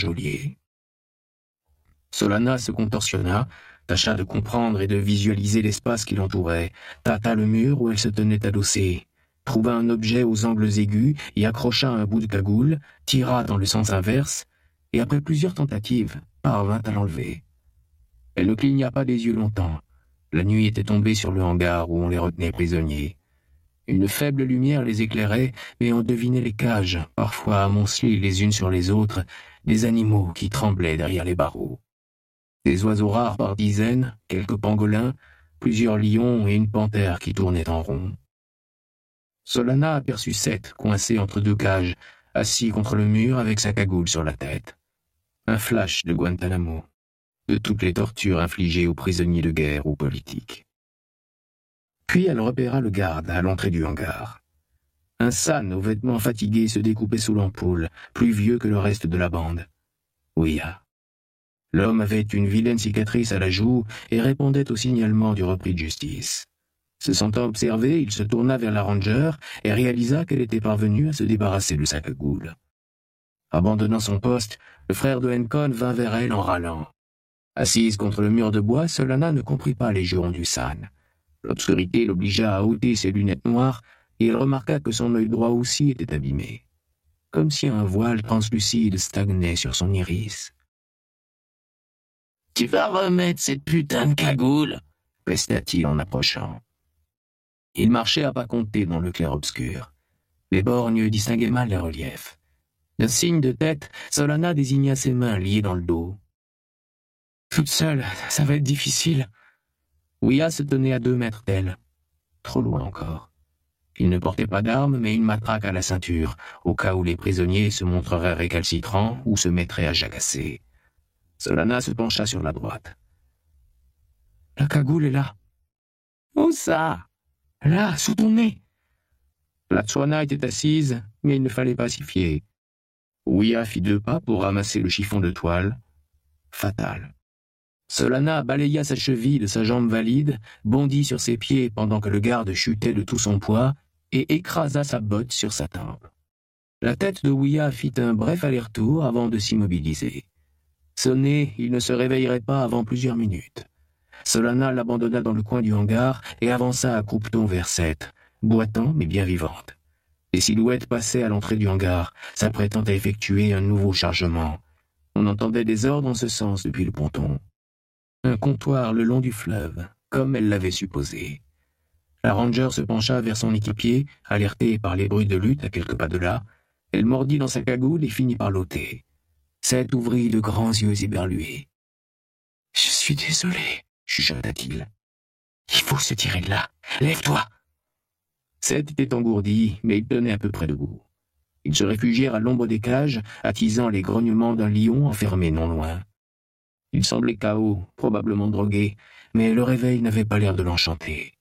geôlier. Solana se contorsionna, tâcha de comprendre et de visualiser l'espace qui l'entourait, tâta le mur où elle se tenait adossée, trouva un objet aux angles aigus, y accrocha un bout de cagoule, tira dans le sens inverse, et après plusieurs tentatives, parvint à l'enlever. Elle ne cligna pas des yeux longtemps. La nuit était tombée sur le hangar où on les retenait prisonniers. Une faible lumière les éclairait, mais on devinait les cages, parfois amoncelées les unes sur les autres, des animaux qui tremblaient derrière les barreaux. Des oiseaux rares par dizaines, quelques pangolins, plusieurs lions et une panthère qui tournaient en rond. Solana aperçut Seth coincé entre deux cages, assis contre le mur avec sa cagoule sur la tête. Un flash de Guantanamo, de toutes les tortures infligées aux prisonniers de guerre ou politiques. Puis elle repéra le garde à l'entrée du hangar. Un San aux vêtements fatigués se découpait sous l'ampoule, plus vieux que le reste de la bande. Ouya. L'homme avait une vilaine cicatrice à la joue et répondait au signalement du repris de justice. Se sentant observé, il se tourna vers la ranger et réalisa qu'elle était parvenue à se débarrasser de sa cagoule. Abandonnant son poste, le frère de Encon vint vers elle en râlant. Assise contre le mur de bois, Solana ne comprit pas les jurons du San. L'obscurité l'obligea à ôter ses lunettes noires et il remarqua que son œil droit aussi était abîmé, comme si un voile translucide stagnait sur son iris. « Tu vas remettre cette putain de cagoule » pesta-t-il en approchant. Il marchait à pas compter dans le clair-obscur. Les borgnes distinguaient mal les reliefs. D'un signe de tête, Solana désigna ses mains liées dans le dos. « Toute seule, ça va être difficile. » Ouya se tenait à 2 mètres d'elle. Trop loin encore. Il ne portait pas d'arme, mais une matraque à la ceinture, au cas où les prisonniers se montreraient récalcitrants ou se mettraient à jacasser. Solana se pencha sur la droite. « La cagoule est là. »« Où ça ?»« Là, sous ton nez. » La Tswana était assise, mais il ne fallait pas s'y fier. Ouya fit 2 pas pour ramasser le chiffon de toile. Fatal. Solana balaya sa cheville de sa jambe valide, bondit sur ses pieds pendant que le garde chutait de tout son poids et écrasa sa botte sur sa tempe. La tête de Ouya fit un bref aller-retour avant de s'immobiliser. Sonné, il ne se réveillerait pas avant plusieurs minutes. Solana l'abandonna dans le coin du hangar et avança à coupe-ton vers Seth, boitant mais bien vivante. Les silhouettes passaient à l'entrée du hangar, s'apprêtant à effectuer un nouveau chargement. On entendait des ordres en ce sens depuis le ponton. Un comptoir le long du fleuve, comme elle l'avait supposé. La ranger se pencha vers son équipier, alertée par les bruits de lutte à quelques pas de là. Elle mordit dans sa cagoule et finit par l'ôter. Seth ouvrit de grands yeux éberlués. « Je suis désolé, » chuchota-t-il. « Il faut se tirer de là. Lève-toi !» Seth était engourdi, mais il tenait à peu près debout. Ils se réfugièrent à l'ombre des cages, attisant les grognements d'un lion enfermé non loin. Il semblait KO, probablement drogué, mais le réveil n'avait pas l'air de l'enchanter.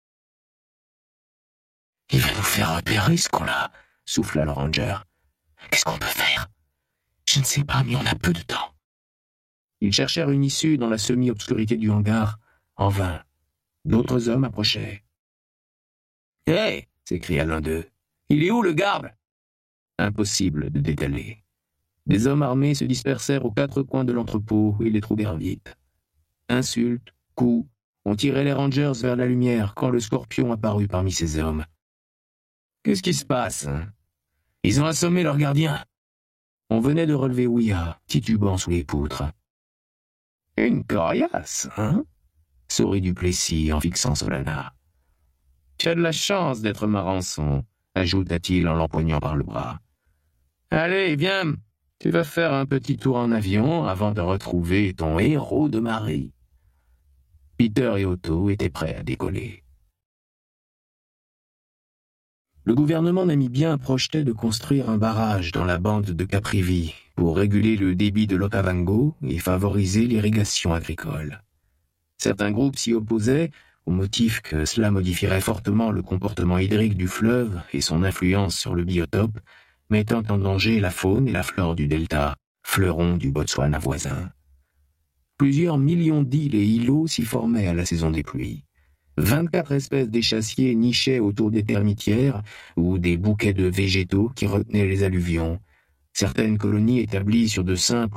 « Il va nous faire repérer ce qu'on a, » souffla le ranger. « Qu'est-ce qu'on peut faire ? Je ne sais pas, mais on a peu de temps. » Ils cherchèrent une issue dans la semi-obscurité du hangar, en vain. D'autres hommes approchaient. « Hé !» s'écria l'un d'eux. « Il est où le garde ?» Impossible de détaler. Des hommes armés se dispersèrent aux 4 coins de l'entrepôt et les trouvèrent vite. Insultes, coups, on tirait les rangers vers la lumière quand le scorpion apparut parmi ces hommes. « Qu'est-ce qui se passe, hein ? Ils ont assommé leur gardien. » On venait de relever Ouya, titubant sous les poutres. « Une coriace, hein ?» sourit Duplessis en fixant Solana. « Tu as de la chance d'être ma rançon, » ajouta-t-il en l'empoignant par le bras. « Allez, viens, tu vas faire un petit tour en avion avant de retrouver ton héros de mari. » Peter et Otto étaient prêts à décoller. Le gouvernement namibien projetait de construire un barrage dans la bande de Caprivi pour réguler le débit de l'Okavango et favoriser l'irrigation agricole. Certains groupes s'y opposaient, au motif que cela modifierait fortement le comportement hydrique du fleuve et son influence sur le biotope, mettant en danger la faune et la flore du delta, fleuron du Botswana voisin. Plusieurs millions d'îles et îlots s'y formaient à la saison des pluies. 24 espèces d'échassiers nichaient autour des termitières ou des bouquets de végétaux qui retenaient les alluvions. Certaines colonies établies sur de simples